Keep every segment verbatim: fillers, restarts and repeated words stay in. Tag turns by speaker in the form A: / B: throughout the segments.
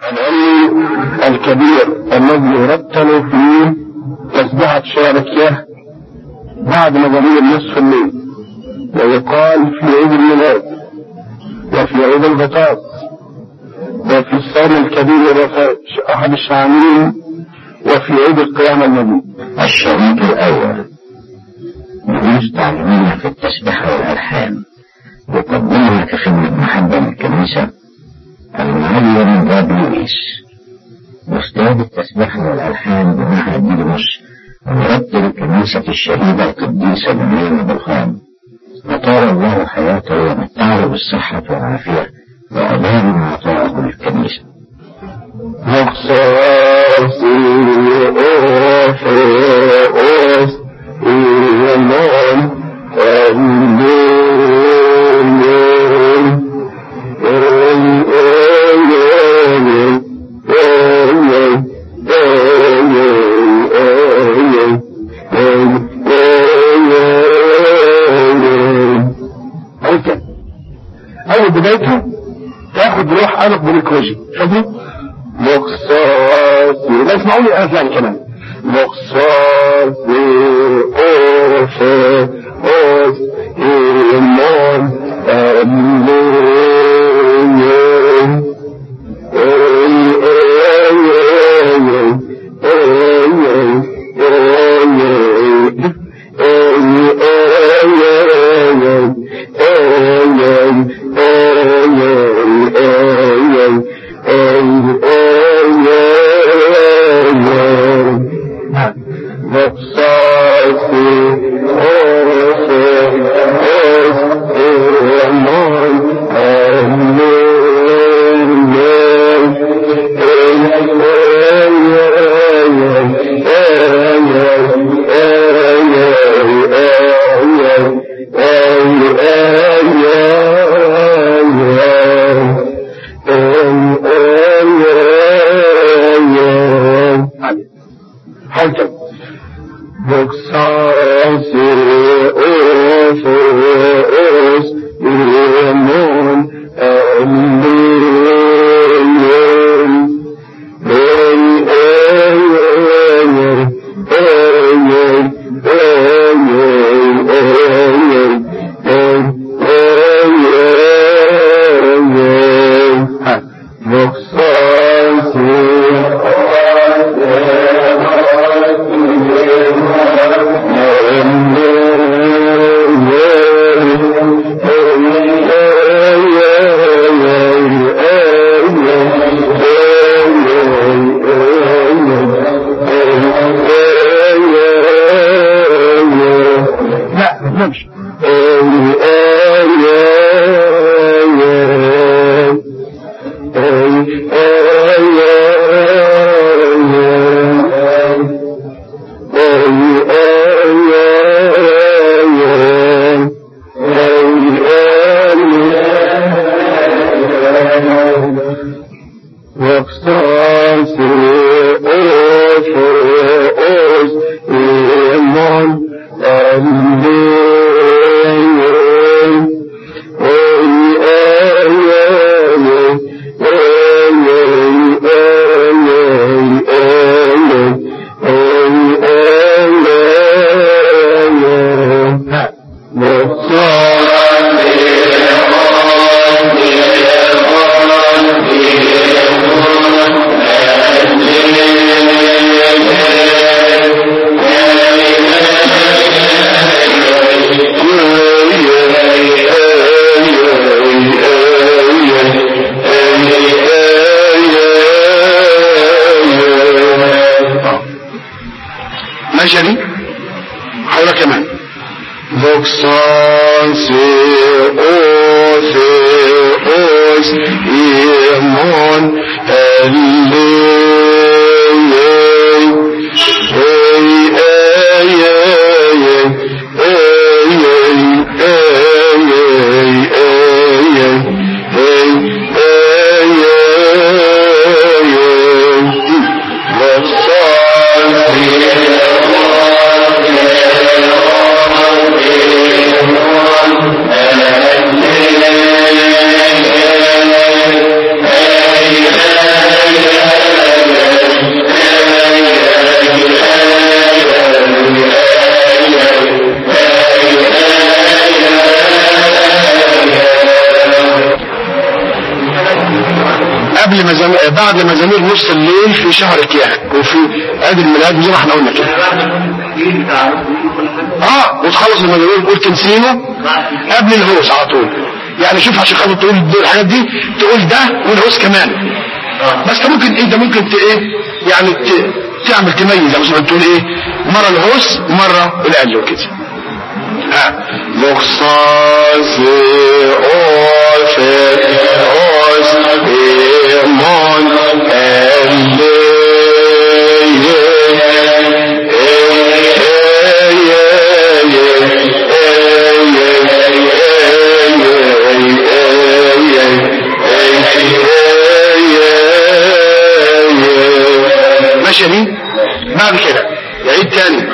A: العلم الكبير الذي يرتل فيه تسبحة شاركية بعد مغرب نصف الليل، ويقال في عيد الميلاد وفي عيد البطاط وفي الصوم الكبير وفي أحد الشعانين وفي عيد القيامة المجيد.
B: الشريط الأول دروس تعليمية في التسبيح والألحان يقدمها كخدمة محبة للكنيسة المعلم باب لويس، أستاذ التسبيح والألحان بمعهد ديدموس ومرتب كنيسة الشهيدة القديسة بنيامة بالخام، أطال الله حياته ومتعه بالصحة والعافية وأدام عطاءه للكنيسة.
A: أول بدايته تاخد روح ألف بالكوجي شوفوا مقصاصي، لا اسمعوا لي أفلام كمان مقصاصي أوفي أوف إيمان أمين قبل مزامير بعد مزامير نص الليل في شهر كياك وفي عيد الميلاد زي ما احنا قلنا كده. اه وتخلص المزامير تقول تنسينه قبل الهوس على طول. يعني شوف عشان خاطر تقول الحاجات دي تقول ده والهوس كمان. بس انت ممكن ايه ده ممكن ت ايه يعني ت... تعمل تميز مثلا تقول ايه مرة الهوس مرة العلو كده. ها مخصاصي اوفر اوس ايمان ماشي مين بعد كده يعيد تاني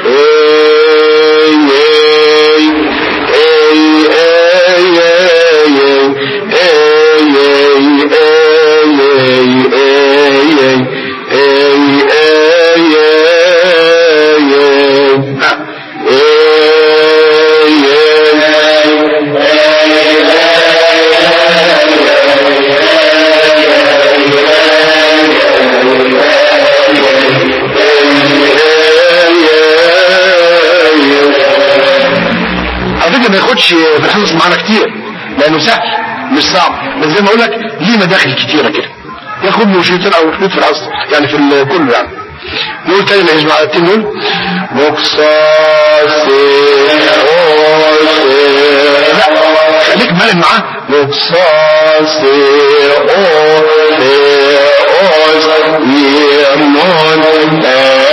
A: ما ياخدش بالحفظ معانا كتير لانه سهل مش صعب، بس زي ما اقول لك ليه مداخل كتيره كده ياخد له شريطين او شريط في الاصل يعني في كله يعني. نقول تاني ما يجمع التين دول مقصاصي لا خليك مالك معاه مقصاصي يمون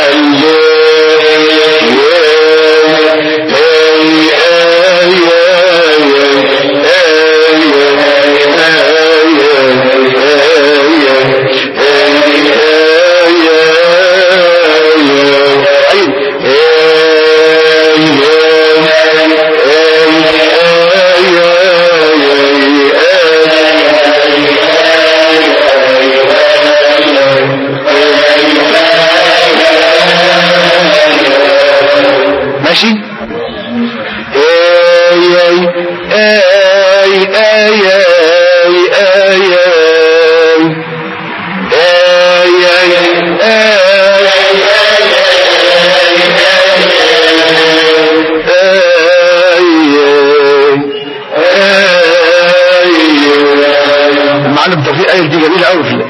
A: ماشي. اي اي اي اي المعلم توفيق آية دي جميلة أوي في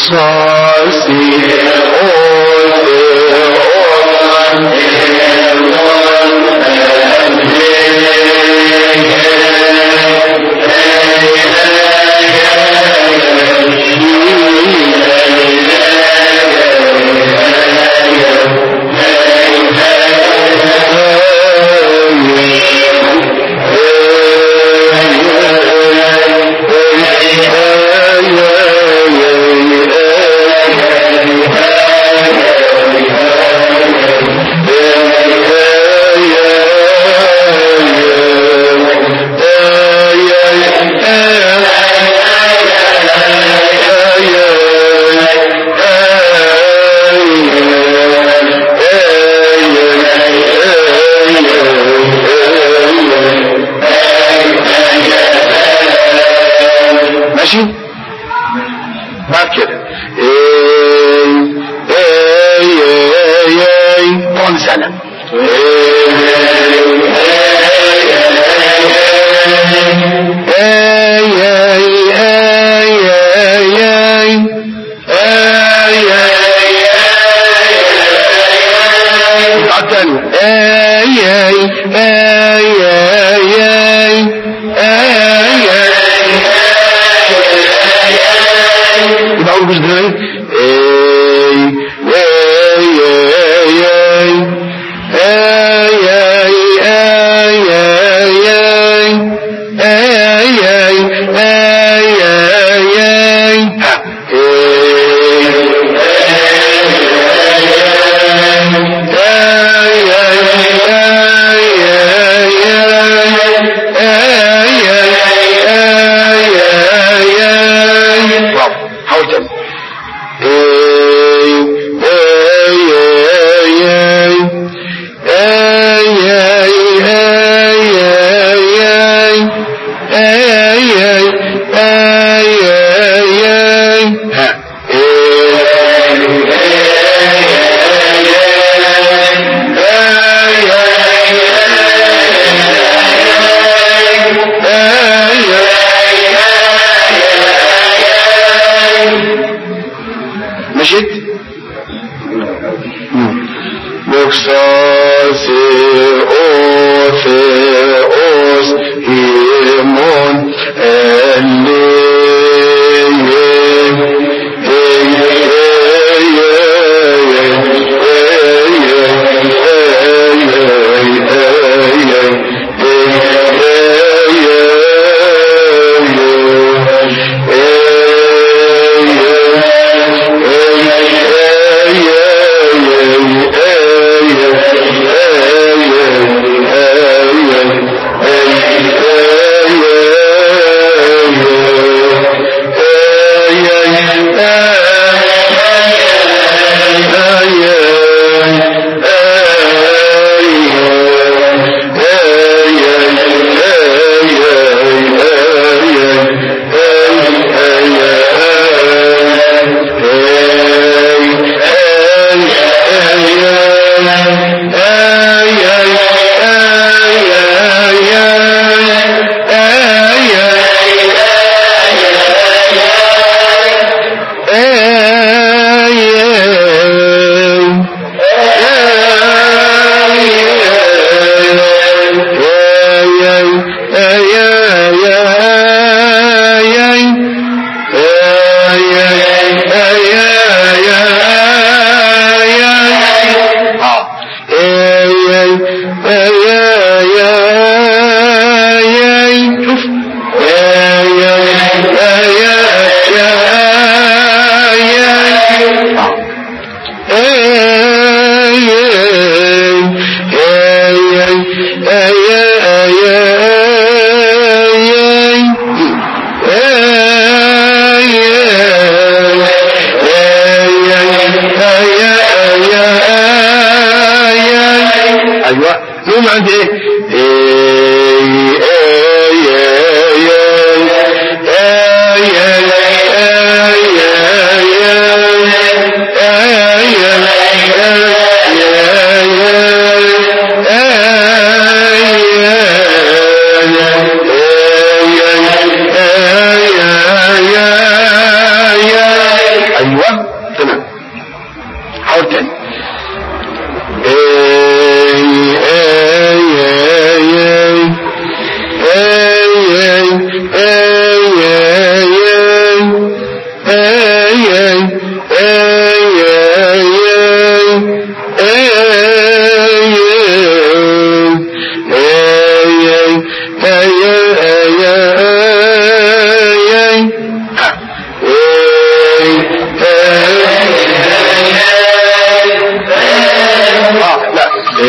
A: ايوه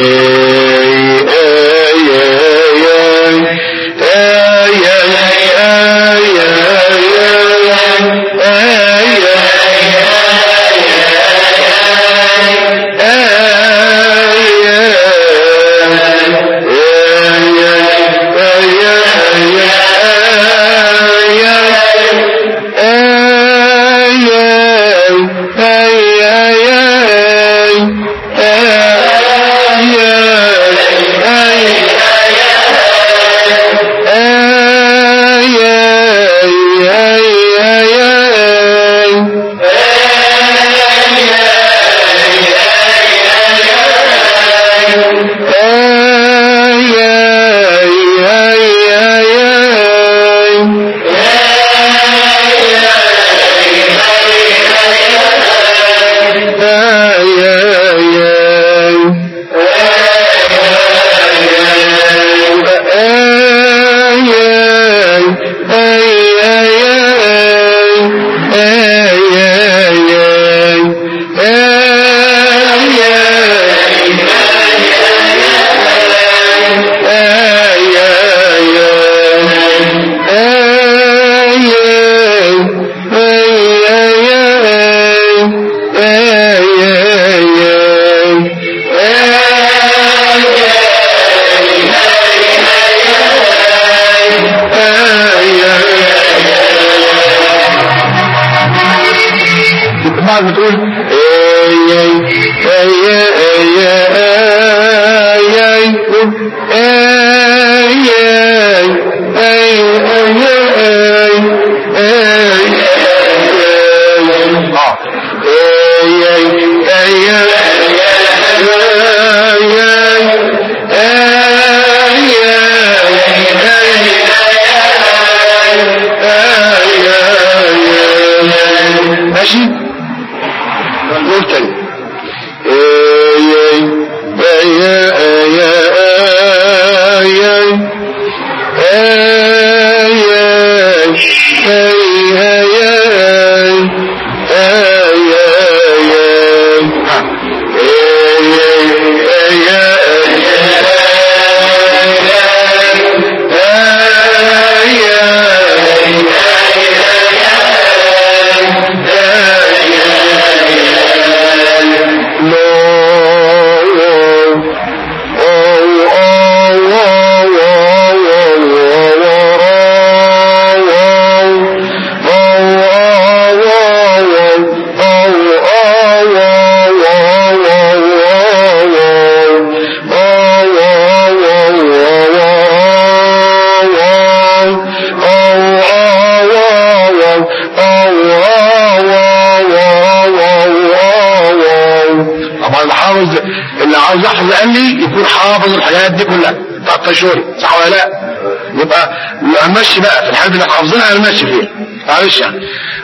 A: شوري صح ولا لا؟ يبقى هنمشي بقى في الحاجات اللي حافظينها هنمشي فيها معلش يعني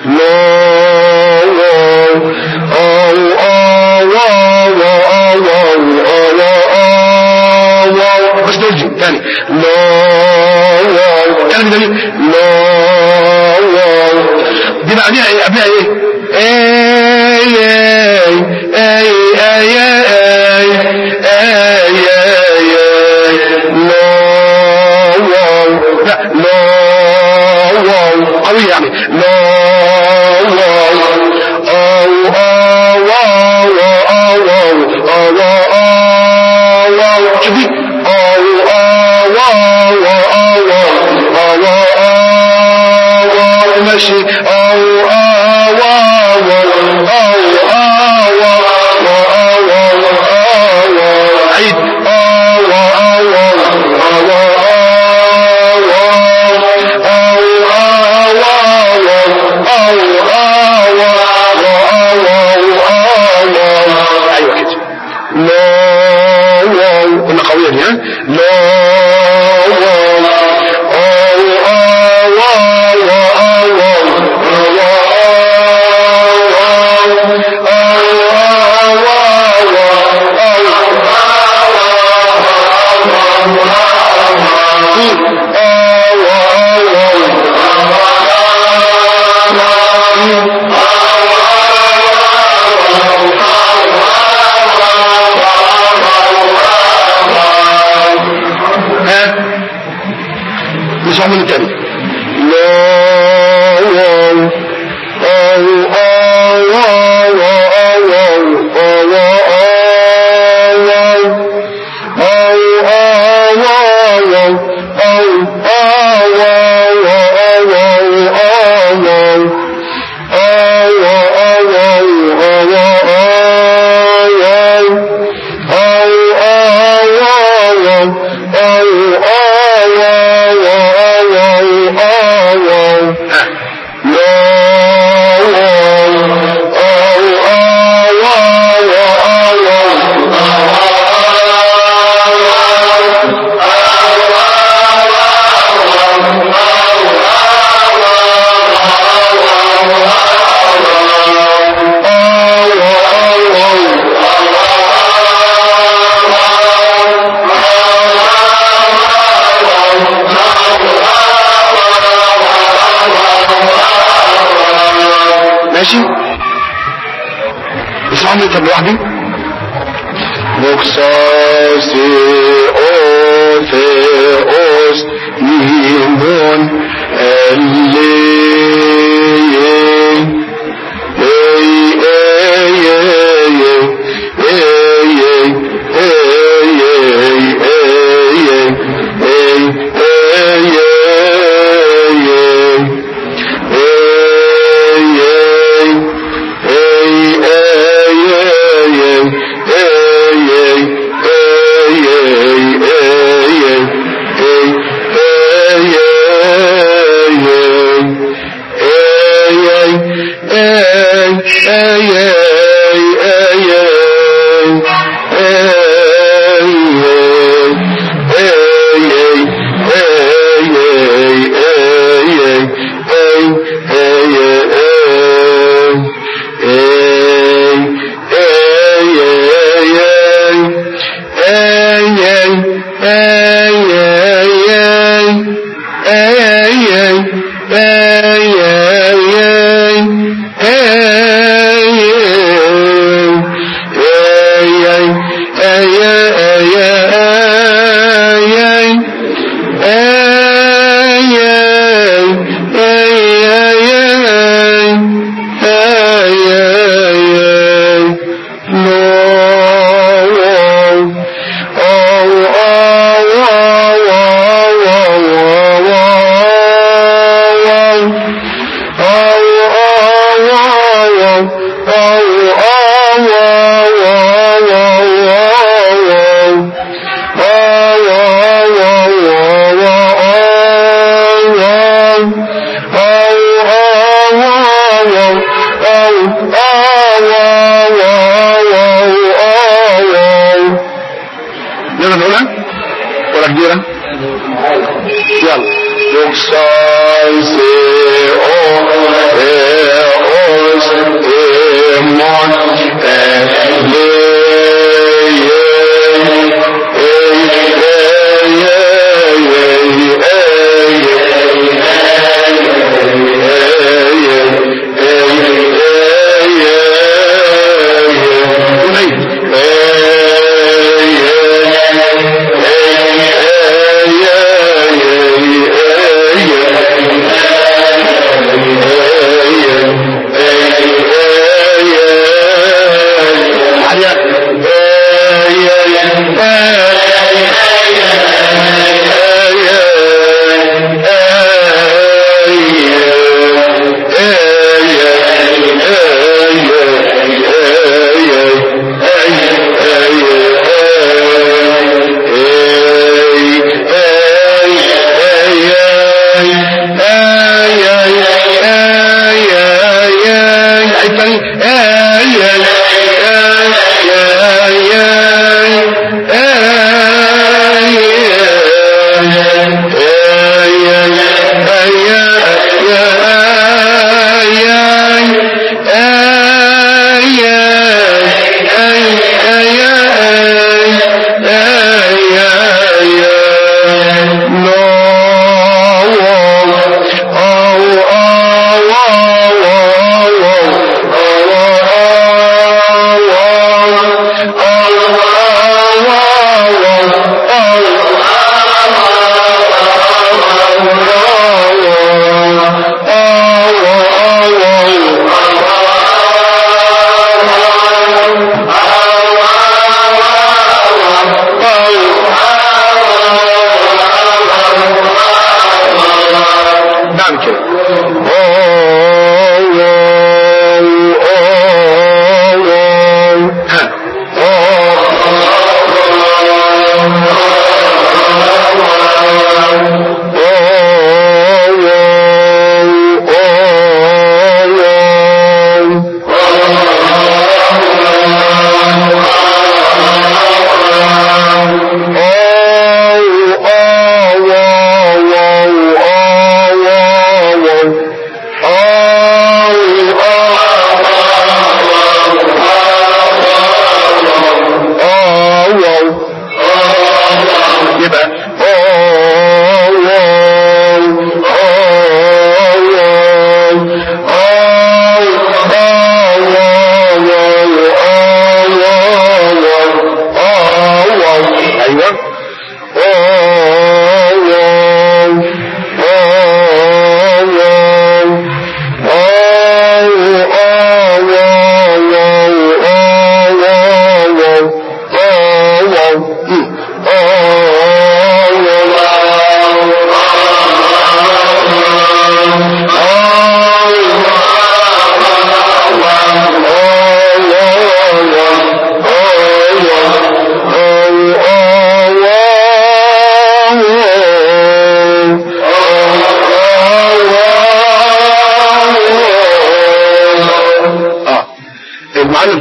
A: بس نرجع تاني تاني بدليل دي بعديها ايه قبلها ايه اي اي اي اي اي قوي يعني لا واو او او او او او شوفي او او او او ماشي او او او عيد كتب لوحدي. بوكساسي اوثيوس نيمون اللي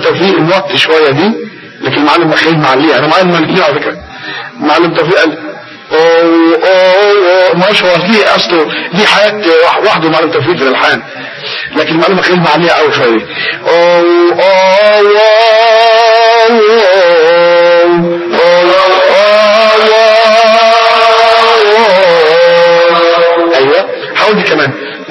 A: توفيق الموطي شويه دي، لكن المعلم بخيل معليه. انا معلم مالكين على فكره. المعلم توفيق قال اوه اوه مش هو ليه اصله ليه حياه وحده معلم توفيق في الالحان، لكن المعلم بخيل معليه قوي شويه. اوه اوه ايوه حاول دي كمان.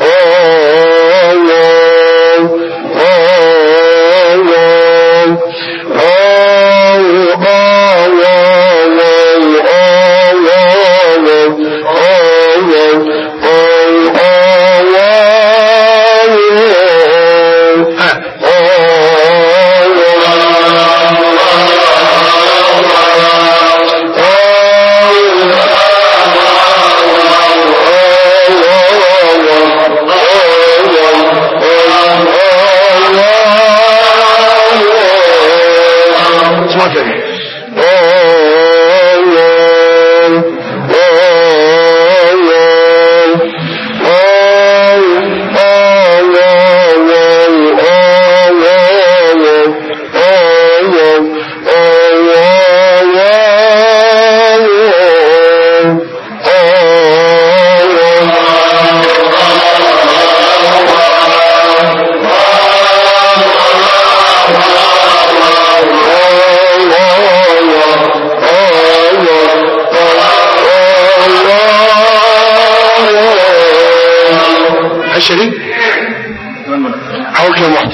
A: شريك حاول كلام واحد.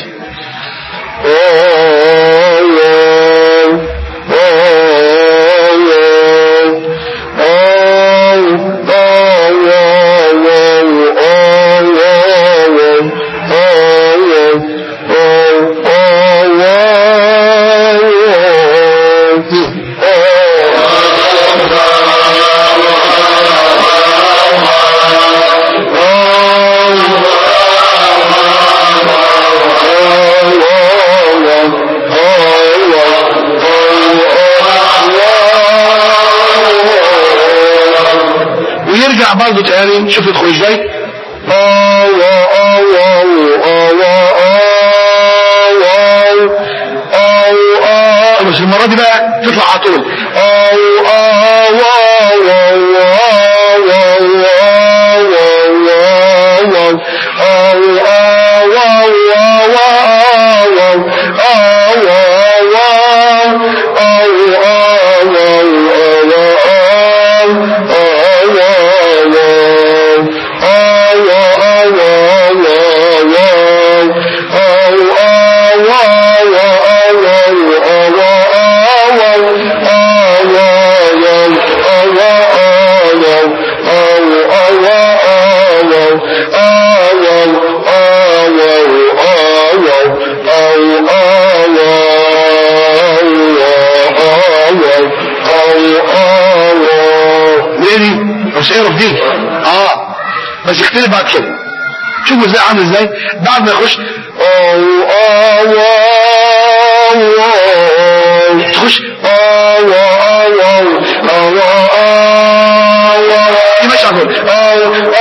A: ويرجع برضه تاني. شوف يدخل ازاي. بس المرة دي بقى تطلع على طول. مش اعرف دي اه بس يختلف بعد كده. شوفوا ازاي عامل ازاي بعد ما يخش اوه اوه اوه تخش اوه اوه اوه اوه دي ماشي على طول. اوه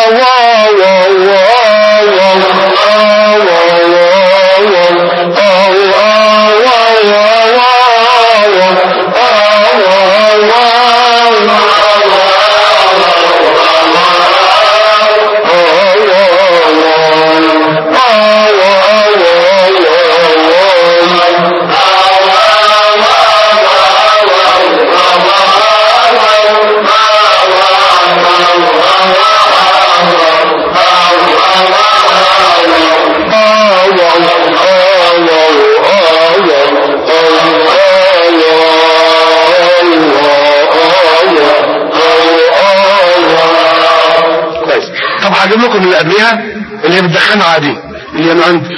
A: هجيب لكم اللي قبلها اللي هي بتدخلنا عادي اللي هي من عند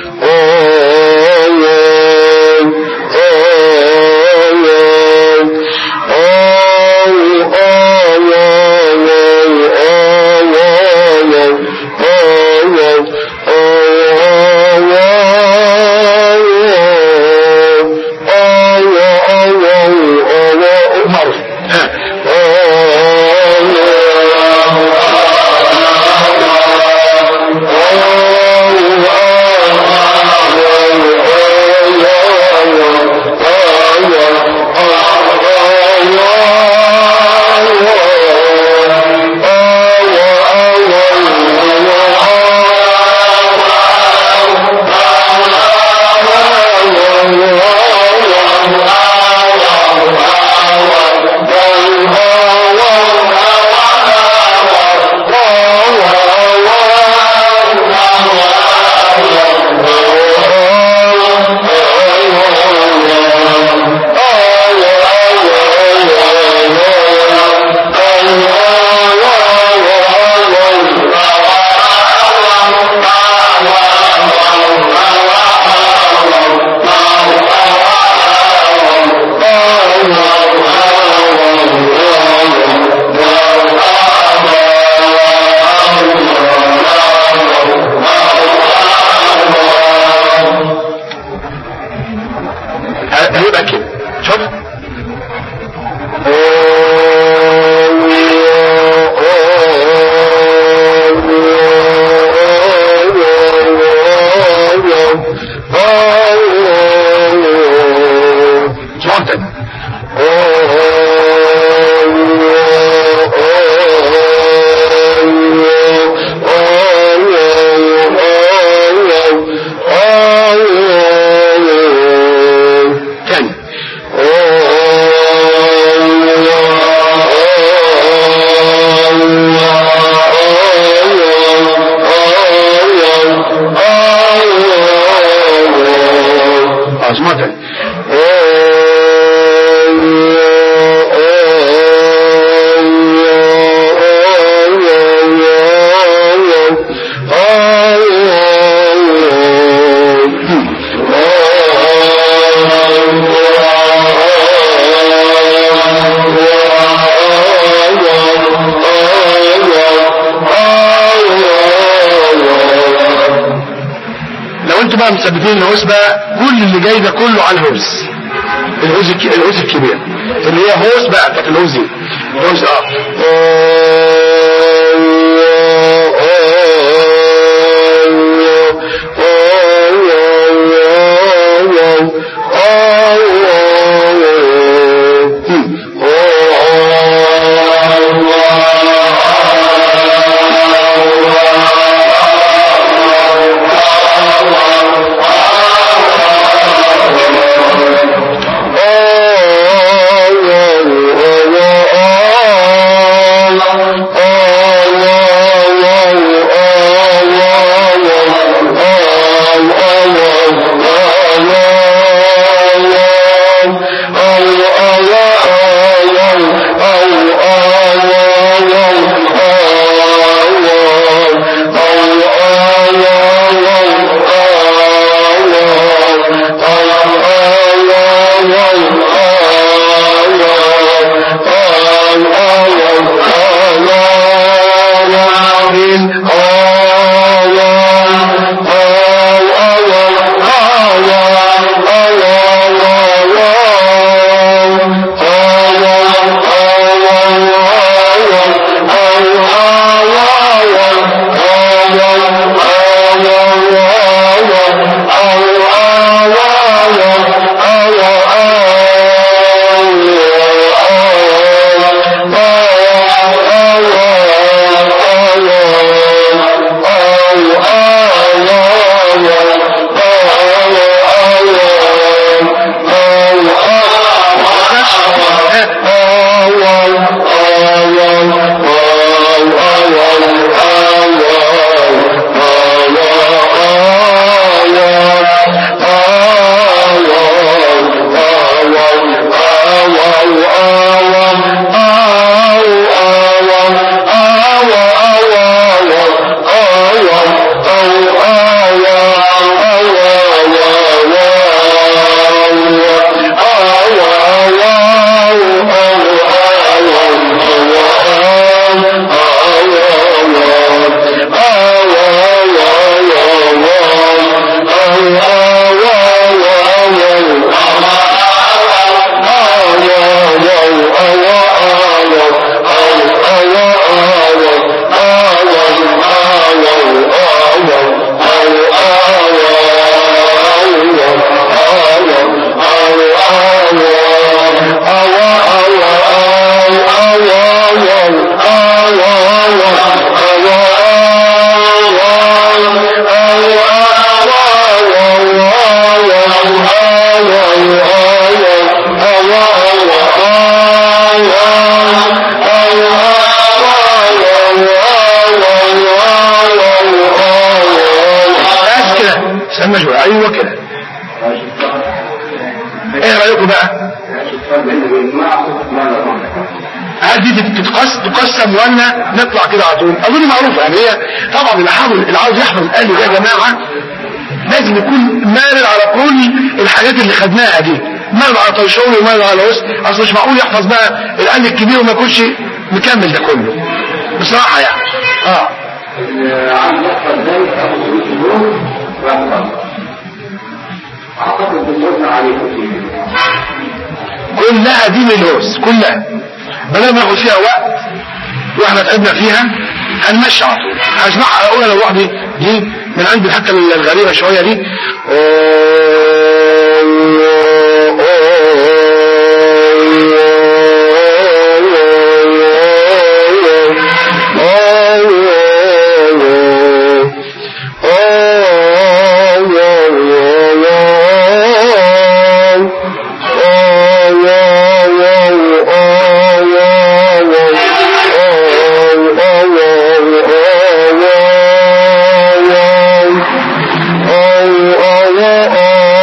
A: بقى مثبتين الهوس بقى، كل اللي جاي ده كله على الهوس، الهوس الهوس الكبير اللي هي هوس بقى بتاعت الهوس دي، الهوس اه ايوه كده. ايه رايكم بقى؟ هذه تقسم ولا نطلع كده على طول؟ اظن معروفه يعني. هي طبعا اللي حاول اللي عاوز يحفظ قال لي يا جماعه لازم يكون مارل على كل الحاجات اللي خدناها دي، مارل على طيشوني ومارل على وسط، اصل مش معقول يحفظ بقى القلب الكبير وما يكونش مكمل ده كله بصراحه يعني. اه
B: عن نقطه ذلك ابو اليوم اعتقد بالنسبه عليكم
A: كلها دي ملوس كلها، بدل ما ناخد فيها وقت واحنا تعبنا فيها هنمشي على طول. هسمعها اقولها لو واحد دي من عند الحته الغريبه شويه دي.
C: Oh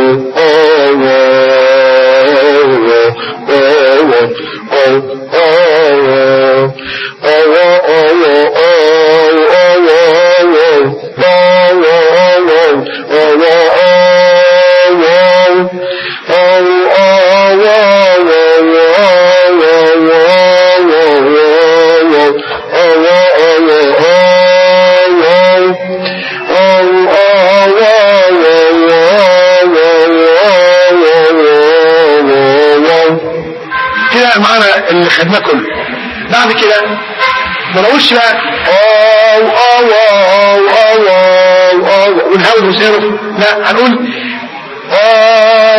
A: اللي خدناه كله. بعد كده ما نقولش بقى او او او او او ونحاول نسيره، لا هنقول